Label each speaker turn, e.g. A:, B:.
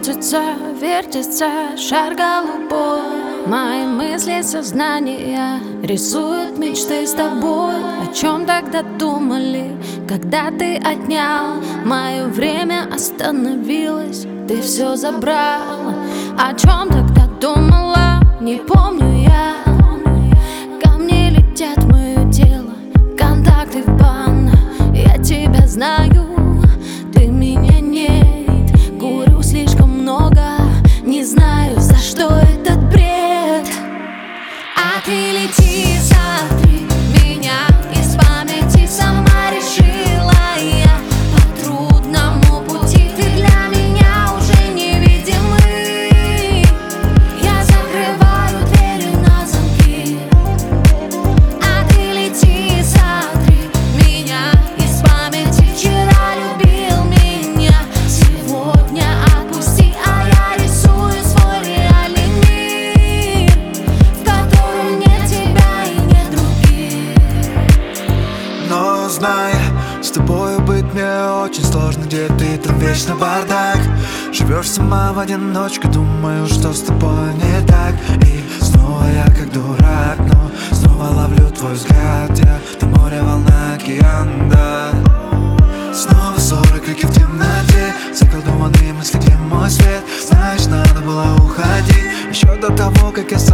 A: Крутится, вертится шар голубой. Мои мысли, сознания рисуют мечты с тобой. О чем тогда думали, когда ты отнял мое время, остановилось, ты все забрал. О чем тогда думала, не помню я. Камни летят в мое тело, контакты в бан. Я тебя знаю, ты меня нет. Курю слишком много, не знаю, за что этот бред. А ты лети, смотри, меня из памяти сама решила я. По трудному пути ты для меня уже невидимый. Я закрываю двери на замки. А ты лети, смотри, меня из памяти вчера любил меня. Сегодня отпусти, а я рисую свой реальный мир, в котором нет тебя и нет других.
B: Но знай, с тобою быть мне очень сложно, где ты, там вечно бардак. Живешь сама в одиночку, думаю, что с тобой не так. И снова я как дурак, но снова ловлю твой взгляд. Ты море, волна, океан, да. Снова ссоры, крики в темноте, заколдованные мысли, где мой свет. Знаешь, надо было уходить еще до того, как я сам